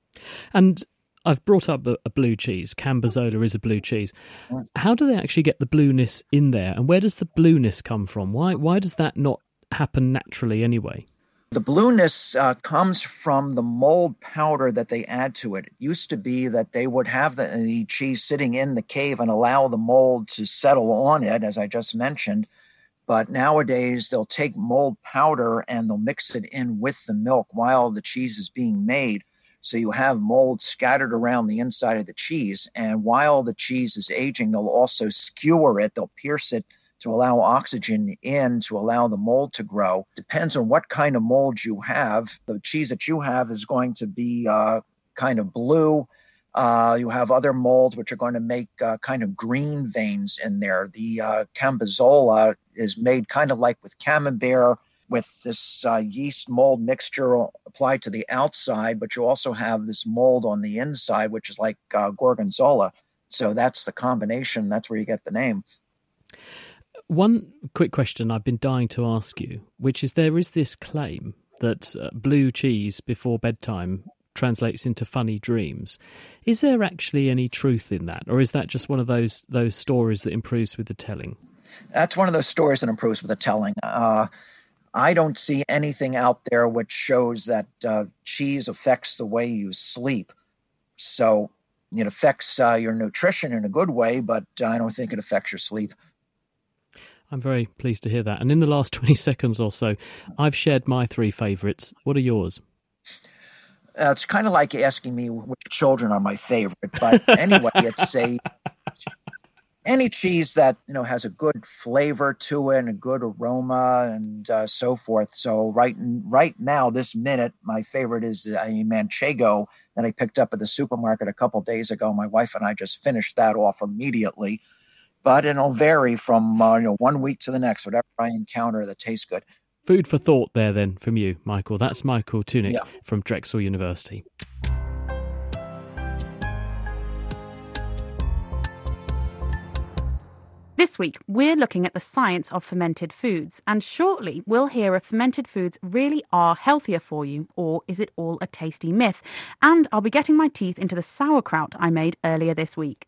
And I've brought up a, a blue cheese. Cambozola is a blue cheese. How do they actually get the blueness in there? And where does the blueness come from? Why why does that not happen naturally anyway? The blueness uh, comes from the mold powder that they add to it. It used to be that they would have the, the cheese sitting in the cave and allow the mold to settle on it, as I just mentioned. But nowadays, they'll take mold powder and they'll mix it in with the milk while the cheese is being made. So you have mold scattered around the inside of the cheese. And while the cheese is aging, they'll also skewer it. They'll pierce it to allow oxygen in, to allow the mold to grow. Depends on what kind of mold you have. The cheese that you have is going to be uh, kind of blue. Uh, you have other molds which are going to make uh, kind of green veins in there. The uh, Cambozola is made kind of like with Camembert, with this uh, yeast mold mixture applied to the outside, but you also have this mold on the inside, which is like uh, Gorgonzola. So that's the combination. That's where you get the name. One quick question I've been dying to ask you, which is there is this claim that uh, blue cheese before bedtime translates into funny dreams. Is there actually any truth in that, or is that just one of those those stories that improves with the telling? That's one of those stories that improves with the telling. Uh, I don't see anything out there which shows that uh, cheese affects the way you sleep. So it affects uh, your nutrition in a good way, but I don't think it affects your sleep. I'm very pleased to hear that. And in the last twenty seconds or so, I've shared my three favourites. What are yours? Uh, it's kind of like asking me which children are my favorite. But anyway, it's a any cheese that, you know, has a good flavor to it and a good aroma and uh, so forth. So right right now, this minute, my favorite is a Manchego that I picked up at the supermarket a couple days ago. My wife and I just finished that off immediately. But it'll vary from uh, you know one week to the next, whatever I encounter that tastes good. Food for thought there then from you, Michael. That's Michael Tunick Yeah. from Drexel University. This week, we're looking at the science of fermented foods, and shortly we'll hear if fermented foods really are healthier for you, or is it all a tasty myth? And I'll be getting my teeth into the sauerkraut I made earlier this week.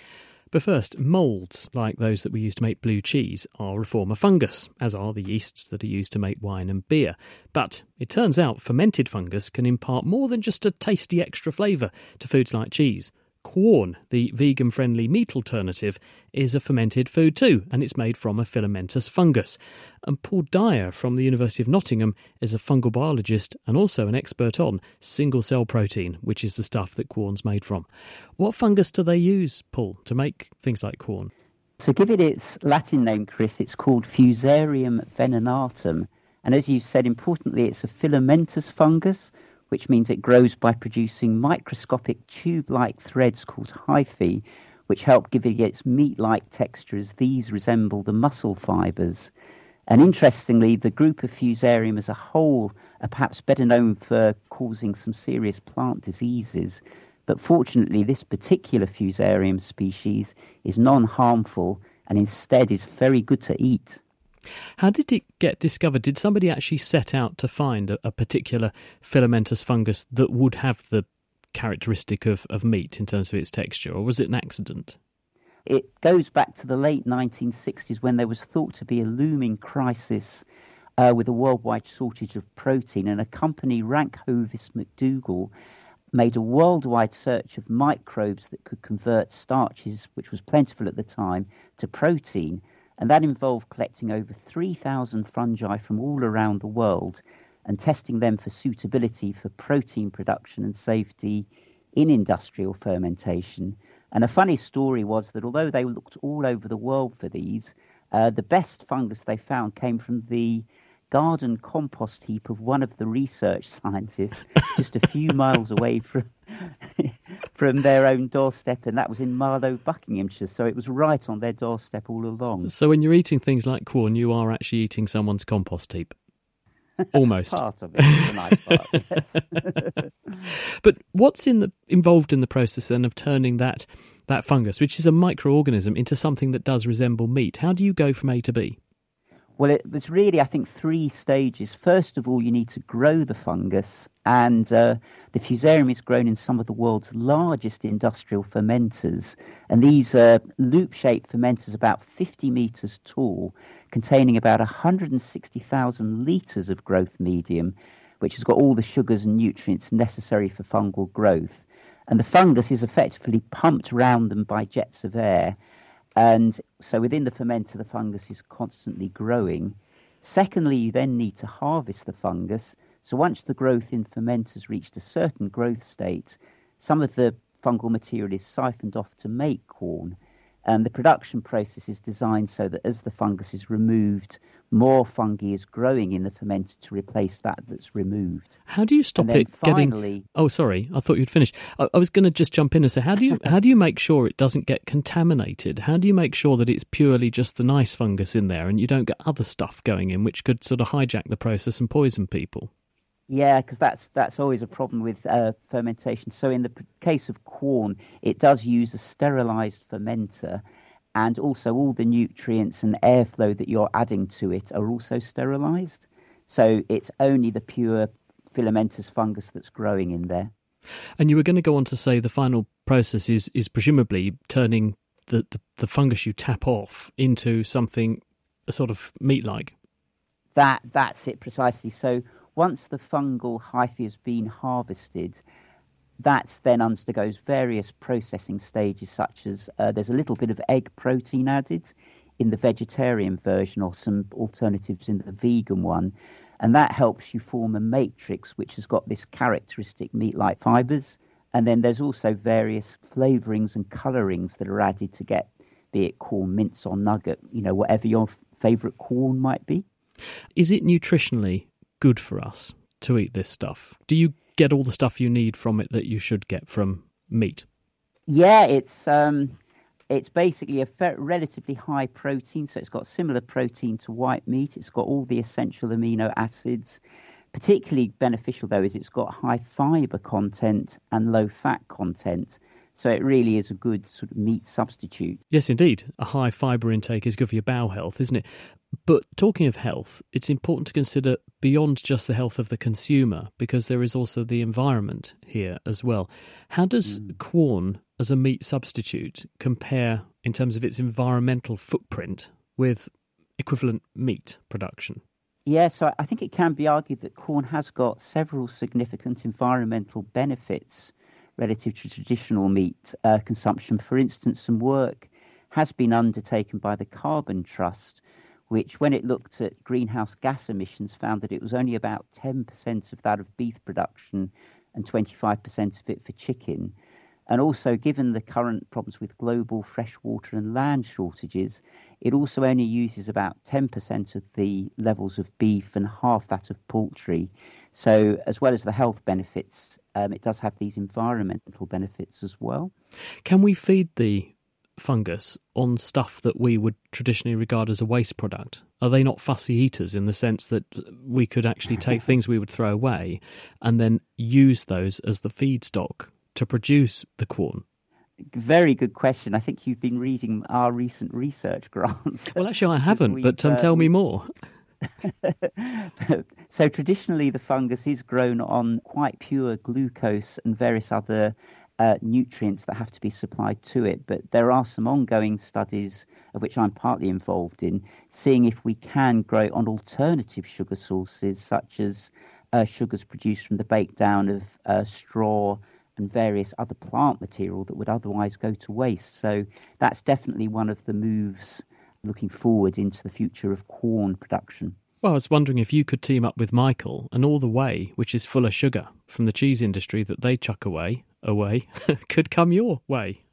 But first, moulds, like those that we use to make blue cheese, are a form of fungus, as are the yeasts that are used to make wine and beer. But it turns out fermented fungus can impart more than just a tasty extra flavour to foods like cheese. Quorn, the vegan-friendly meat alternative, is a fermented food too, and it's made from a filamentous fungus. And Paul Dyer from the University of Nottingham is a fungal biologist and also an expert on single-cell protein, which is the stuff that quorn's made from. What fungus do they use, Paul, to make things like quorn? To give it its Latin name, Chris, it's called Fusarium venenatum. And as you said, importantly, it's a filamentous fungus, which means it grows by producing microscopic tube-like threads called hyphae, which help give it its meat-like texture as these resemble the muscle fibres. And interestingly, the group of Fusarium as a whole are perhaps better known for causing some serious plant diseases. But fortunately, this particular Fusarium species is non-harmful and instead is very good to eat. How did it get discovered? Did somebody actually set out to find a, a particular filamentous fungus that would have the characteristic of, of meat in terms of its texture, or was it an accident? It goes back to the late nineteen sixties when there was thought to be a looming crisis uh, with a worldwide shortage of protein, and a company, Rank Hovis McDougall, made a worldwide search of microbes that could convert starches, which was plentiful at the time, to protein. And that involved collecting over three thousand fungi from all around the world and testing them for suitability for protein production and safety in industrial fermentation. And a funny story was that although they looked all over the world for these, uh, the best fungus they found came from the garden compost heap of one of the research scientists just a few miles away from from their own doorstep, and that was in Marlow, Buckinghamshire, so it was right on their doorstep all along. So when you're eating things like quorn, you are actually eating someone's compost heap. Almost. Part of it, the nice part, yes. But what's in the involved in the process then of turning that, that fungus, which is a microorganism, into something that does resemble meat? How do you go from A to B? Well, it, there's really, I think, three stages. First of all, you need to grow the fungus, and uh, the Fusarium is grown in some of the world's largest industrial fermenters. And these are loop-shaped fermenters about fifty metres tall, containing about one hundred sixty thousand litres of growth medium, which has got all the sugars and nutrients necessary for fungal growth. And the fungus is effectively pumped round them by jets of air. And so within the fermenter, the fungus is constantly growing. Secondly, you then need to harvest the fungus. So once the growth in fermenters reached a certain growth state, some of the fungal material is siphoned off to make quorn. And the production process is designed so that as the fungus is removed, more fungi is growing in the fermenter to replace that that's removed. How do you stop And then it finally, getting... Oh, sorry, I thought you'd finished. I, I was going to just jump in and say, how do you how do you make sure it doesn't get contaminated? How do you make sure that it's purely just the nice fungus in there and you don't get other stuff going in which could sort of hijack the process and poison people? Yeah, because that's that's always a problem with uh, fermentation. So in the p- case of quorn, it does use a sterilised fermenter, and also all the nutrients and airflow that you're adding to it are also sterilised. So it's only the pure filamentous fungus that's growing in there. And you were going to go on to say the final process is is presumably turning the, the, the fungus you tap off into something sort of meat-like. That That's it precisely. So once the fungal hyphae has been harvested, that then undergoes various processing stages, such as uh, there's a little bit of egg protein added in the vegetarian version or some alternatives in the vegan one. And that helps you form a matrix which has got this characteristic meat-like fibres. And then there's also various flavourings and colourings that are added to get, be it corn mince or nugget, you know, whatever your favourite corn might be. Is it nutritionally good for us to eat this stuff? Do you get all the stuff you need from it that you should get from meat? Yeah, it's um, it's basically a fe- relatively high protein, so it's got similar protein to white meat. It's got all the essential amino acids. Particularly beneficial, though, is it's got high fibre content and low fat content. So it really is a good sort of meat substitute. Yes, indeed. A high fibre intake is good for your bowel health, isn't it? But talking of health, it's important to consider beyond just the health of the consumer, because there is also the environment here as well. How does mm. corn as a meat substitute compare in terms of its environmental footprint with equivalent meat production? Yeah, so I think it can be argued that corn has got several significant environmental benefits relative to traditional meat uh, consumption. For instance, some work has been undertaken by the Carbon Trust, which, when it looked at greenhouse gas emissions, found that it was only about ten percent of that of beef production and twenty-five percent of it for chicken. And also, given the current problems with global freshwater and land shortages, it also only uses about ten percent of the levels of beef and half that of poultry. So as well as the health benefits, um, it does have these environmental benefits as well. Can we feed the fungus on stuff that we would traditionally regard as a waste product? Are they not fussy eaters in the sense that we could actually take things we would throw away and then use those as the feedstock to produce the corn? Very good question. I think you've been reading our recent research grants. Well, actually, I haven't, but um, tell me more. So traditionally, the fungus is grown on quite pure glucose and various other uh, nutrients that have to be supplied to it. But there are some ongoing studies, of which I'm partly involved in, seeing if we can grow it on alternative sugar sources, such as uh, sugars produced from the breakdown of uh, straw and various other plant material that would otherwise go to waste. So that's definitely one of the moves looking forward into the future of corn production. Well, I was wondering if you could team up with Michael and all the whey, which is full of sugar from the cheese industry that they chuck away, away could come your way.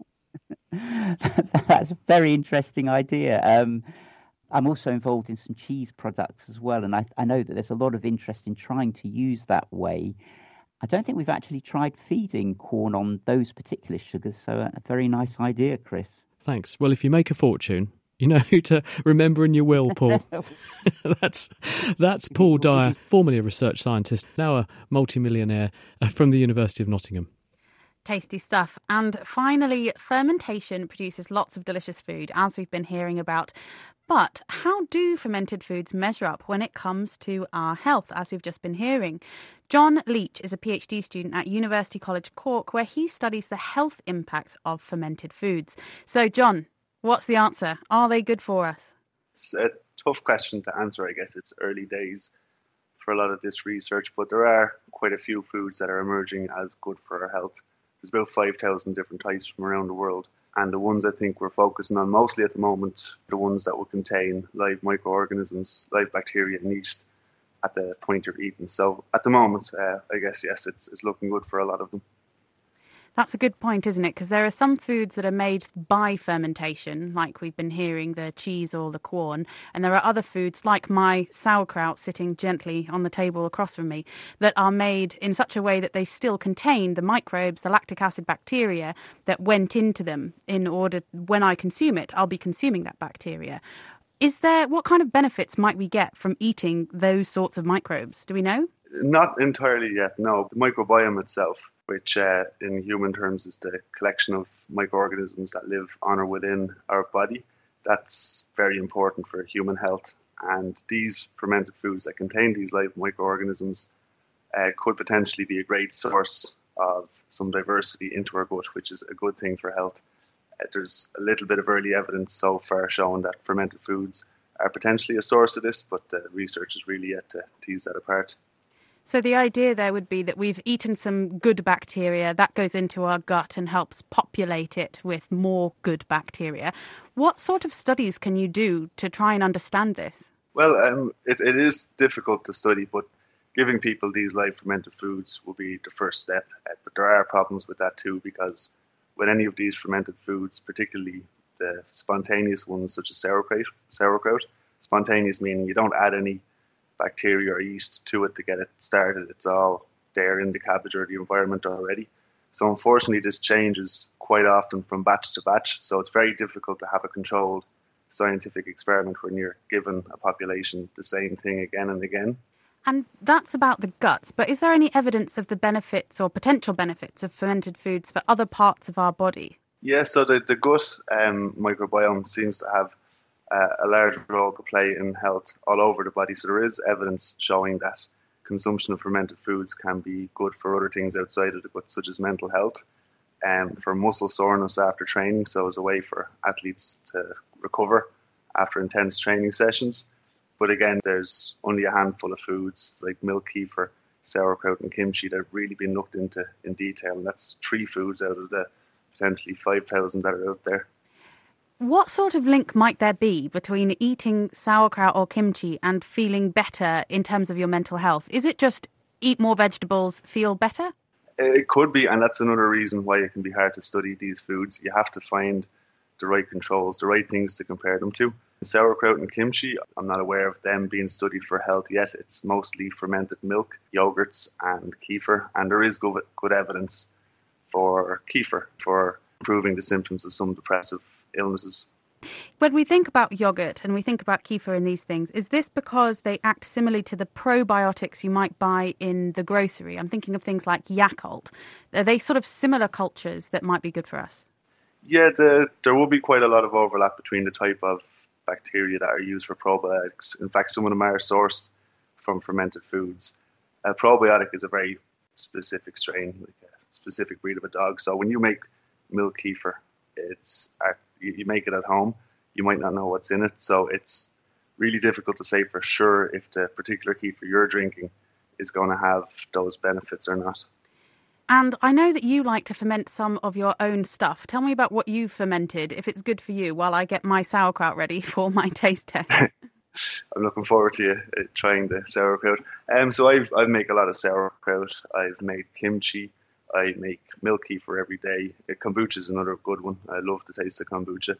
That's a very interesting idea. Um, I'm also involved in some cheese products as well, and I, I know that there's a lot of interest in trying to use that whey. I don't think we've actually tried feeding corn on those particular sugars, so a very nice idea, Chris. Thanks. Well, if you make a fortune, you know who to remember in your will, Paul. that's that's Paul Dyer, formerly a research scientist, now a multimillionaire from the University of Nottingham. Tasty stuff. And finally, fermentation produces lots of delicious food, as we've been hearing about. But how do fermented foods measure up when it comes to our health, as we've just been hearing? John Leach is a PhD student at University College Cork, where he studies the health impacts of fermented foods. So, John, what's the answer? Are they good for us? It's a tough question to answer, I guess. It's early days for a lot of this research, but there are quite a few foods that are emerging as good for our health. There's about five thousand different types from around the world. And the ones I think we're focusing on mostly at the moment, the ones that will contain live microorganisms, live bacteria and yeast at the point you're eating. So at the moment, uh, I guess, yes, it's, it's looking good for a lot of them. That's a good point, isn't it? Because there are some foods that are made by fermentation, like we've been hearing, the cheese or the corn. And there are other foods, like my sauerkraut sitting gently on the table across from me, that are made in such a way that they still contain the microbes, the lactic acid bacteria that went into them in order, when I consume it, I'll be consuming that bacteria. Is there, what kind of benefits might we get from eating those sorts of microbes? Do we know? Not entirely yet, no. The microbiome itself, which uh, in human terms is the collection of microorganisms that live on or within our body. That's very important for human health. And these fermented foods that contain these live microorganisms uh, could potentially be a great source of some diversity into our gut, which is a good thing for health. Uh, there's a little bit of early evidence so far showing that fermented foods are potentially a source of this, but the research is really yet to tease that apart. So the idea there would be that we've eaten some good bacteria, that goes into our gut and helps populate it with more good bacteria. What sort of studies can you do to try and understand this? Well, um, it, it is difficult to study, but giving people these live fermented foods will be the first step. Uh, but there are problems with that too, because with any of these fermented foods, particularly the spontaneous ones such as sauerkraut, sauerkraut, spontaneous meaning you don't add any bacteria or yeast to it to get it started. It's all there in the cabbage or the environment already. So unfortunately, this changes quite often from batch to batch. So it's very difficult to have a controlled scientific experiment when you're given a population the same thing again and again. And that's about the guts, but is there any evidence of the benefits or potential benefits of fermented foods for other parts of our body? Yeah, so the, the gut um, microbiome seems to have Uh, a large role to play in health all over the body. So there is evidence showing that consumption of fermented foods can be good for other things outside of the gut, such as mental health, and um, for muscle soreness after training, so as a way for athletes to recover after intense training sessions. But again, there's only a handful of foods like milk, kefir, sauerkraut and kimchi that have really been looked into in detail, and that's three foods out of the potentially five thousand that are out there. What sort of link might there be between eating sauerkraut or kimchi and feeling better in terms of your mental health? Is it just eat more vegetables, feel better? It could be, and that's another reason why it can be hard to study these foods. You have to find the right controls, the right things to compare them to. Sauerkraut and kimchi, I'm not aware of them being studied for health yet. It's mostly fermented milk, yogurts and kefir, and there is good, good evidence for kefir for improving the symptoms of some depressive illnesses. When we think about yogurt and we think about kefir and these things, is this because they act similarly to the probiotics you might buy in the grocery? I'm thinking of things like Yakult. Are they sort of similar cultures that might be good for us? Yeah, the, there will be quite a lot of overlap between the type of bacteria that are used for probiotics. In fact, some of them are sourced from fermented foods. A probiotic is a very specific strain, like a specific breed of a dog. So when you make milk kefir, it's you make it at home, you might not know what's in it. So it's really difficult to say for sure if the particular kefir you're drinking is going to have those benefits or not. And I know that you like to ferment some of your own stuff. Tell me about what you've fermented, if it's good for you, while I get my sauerkraut ready for my taste test. I'm looking forward to you uh, trying the sauerkraut. Um, so I've I make a lot of sauerkraut. I've made kimchi. I make milk kefir every day. Uh, kombucha is another good one. I love the taste of kombucha.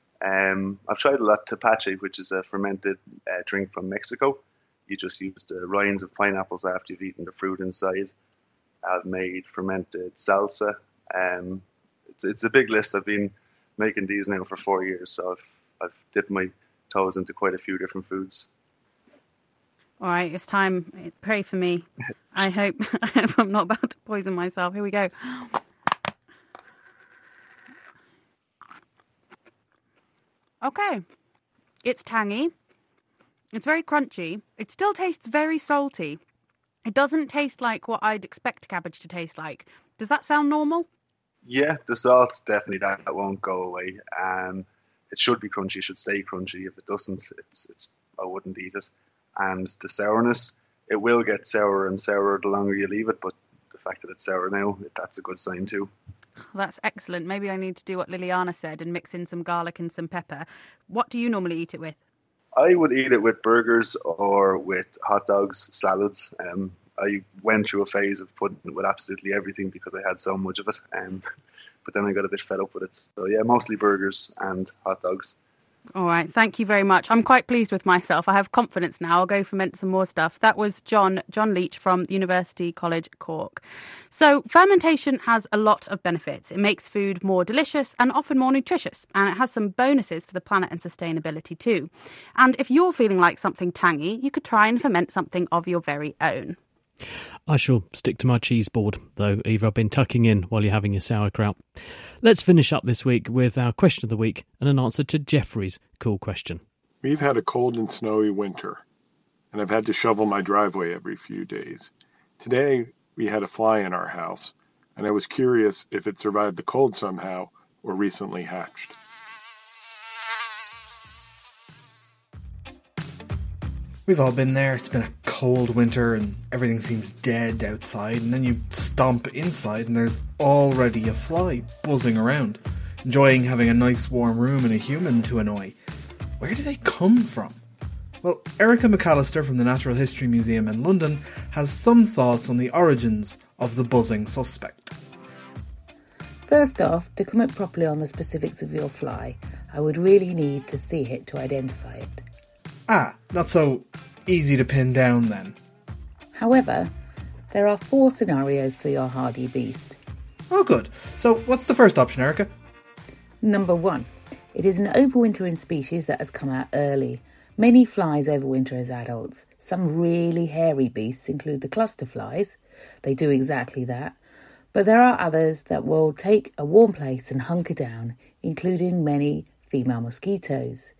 Um, I've tried a lot tepache, which is a fermented uh, drink from Mexico. You just use the rinds of pineapples after you've eaten the fruit inside. I've made fermented salsa. Um, it's it's a big list. I've been making these now for four years, so I've I've dipped my toes into quite a few different foods. All right, it's time. Pray for me. I hope, I hope I'm not about to poison myself. Here we go. Okay, it's tangy. It's very crunchy. It still tastes very salty. It doesn't taste like what I'd expect cabbage to taste like. Does that sound normal? Yeah, the salt's definitely that. That won't go away. Um, it should be crunchy. It should stay crunchy. If it doesn't, it's it's I wouldn't eat it. And the sourness, it will get sourer and sourer the longer you leave it. But the fact that it's sour now, that's a good sign too. That's excellent. Maybe I need to do what Liliana said and mix in some garlic and some pepper. What do you normally eat it with? I would eat it with burgers or with hot dogs, salads. Um, I went through a phase of putting it with absolutely everything because I had so much of it. Um, but then I got a bit fed up with it. So yeah, mostly burgers and hot dogs. All right. Thank you very much. I'm quite pleased with myself. I have confidence now. I'll go ferment some more stuff. That was John John Leach from University College Cork. So fermentation has a lot of benefits. It makes food more delicious and often more nutritious. And it has some bonuses for the planet and sustainability too. And if you're feeling like something tangy, you could try and ferment something of your very own. I shall stick to my cheese board, though, Eva. I've been tucking in while you're having your sauerkraut. Let's finish up this week with our question of the week and an answer to Jeffrey's cool question. We've had a cold and snowy winter, and I've had to shovel my driveway every few days. Today, we had a fly in our house, and I was curious if it survived the cold somehow or recently hatched. We've all been there. It's been a cold winter and everything seems dead outside, and then you stomp inside and there's already a fly buzzing around, enjoying having a nice warm room and a human to annoy. Where do they come from? Well, Erica McAllister from the Natural History Museum in London has some thoughts on the origins of the buzzing suspect. First off, to comment properly on the specifics of your fly, I would really need to see it to identify it. Ah, not so easy to pin down then. However, there are four scenarios for your hardy beast. Oh good. So what's the first option, Erica? Number one, it is an overwintering species that has come out early. Many flies overwinter as adults. Some really hairy beasts include the cluster flies. They do exactly that. But there are others that will take a warm place and hunker down, including many female mosquitoes.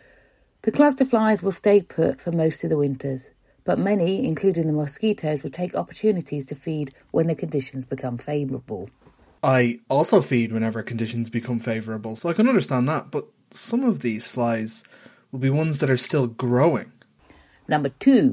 The cluster flies will stay put for most of the winters, but many, including the mosquitoes, will take opportunities to feed when the conditions become favourable. I also feed whenever conditions become favourable, so I can understand that, but some of these flies will be ones that are still growing. Number two,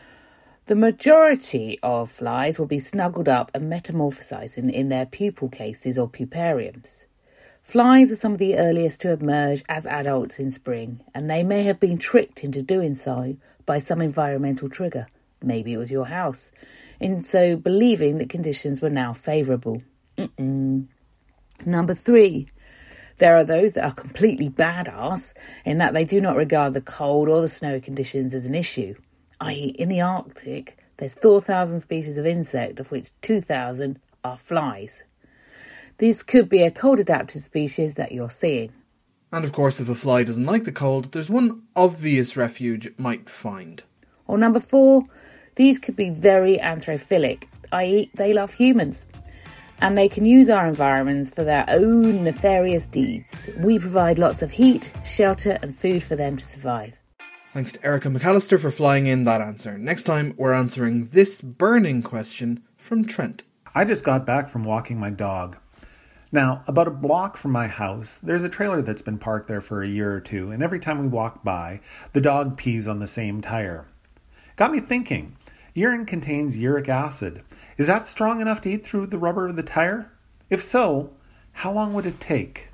the majority of flies will be snuggled up and metamorphosizing in their pupal cases or pupariums. Flies are some of the earliest to emerge as adults in spring, and they may have been tricked into doing so by some environmental trigger, maybe it was your house, in so believing that conditions were now favourable. Mm-mm. Number three, there are those that are completely badass in that they do not regard the cold or the snowy conditions as an issue, that is in the Arctic there's four thousand species of insect, of which two thousand are flies. These could be a cold-adapted species that you're seeing. And of course, if a fly doesn't like the cold, there's one obvious refuge it might find. Or number four, these could be very anthrophilic, that is they love humans. And they can use our environments for their own nefarious deeds. We provide lots of heat, shelter and food for them to survive. Thanks to Erica McAllister for flying in that answer. Next time, we're answering this burning question from Trent. I just got back from walking my dog. Now, about a block from my house, there's a trailer that's been parked there for a year or two, and every time we walk by, the dog pees on the same tire. Got me thinking, urine contains uric acid. Is that strong enough to eat through the rubber of the tire? If so, how long would it take?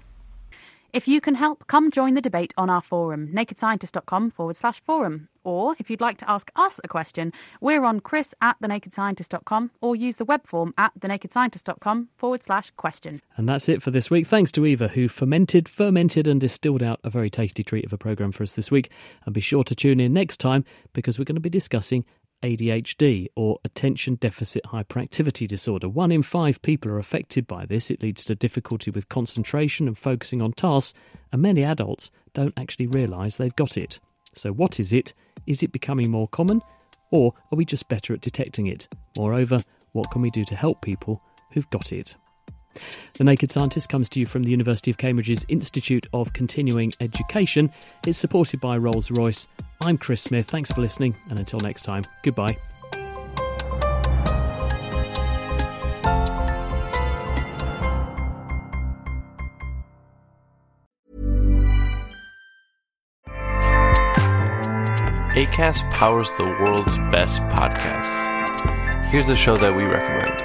If you can help, come join the debate on our forum, nakedscientist.com forward slash forum. Or if you'd like to ask us a question, we're on chris at thenakedscientist.com or use the web form at thenakedscientist.com forward slash question. And that's it for this week. Thanks to Eva, who fermented, fermented and distilled out a very tasty treat of a programme for us this week. And be sure to tune in next time because we're going to be discussing A D H D, or Attention Deficit Hyperactivity Disorder. One in five people are affected by this. It leads to difficulty with concentration and focusing on tasks, and many adults don't actually realise they've got it. So what is it? Is it becoming more common? Or are we just better at detecting it? Moreover, what can we do to help people who've got it? The Naked Scientist comes to you from the University of Cambridge's Institute of Continuing Education. It's supported by Rolls-Royce. I'm Chris Smith. Thanks for listening, and until next time, goodbye. Acast powers the world's best podcasts. Here's a show that we recommend.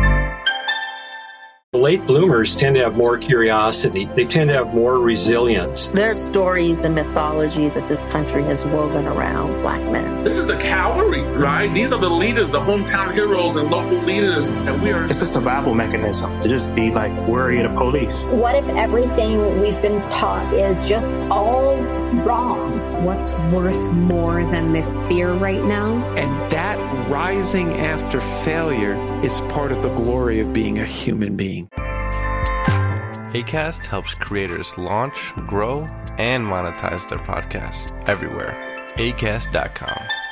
Late bloomers tend to have more curiosity. They tend to have more resilience. There's stories and mythology that this country has woven around black men. This is the cavalry, right? These are the leaders, the hometown heroes and local leaders. And we are... It's a survival mechanism to just be like worried of police. What if everything we've been taught is just all wrong? What's worth more than this fear right now? And that rising after failure is part of the glory of being a human being. Acast helps creators launch, grow, and monetize their podcasts everywhere. acast dot com.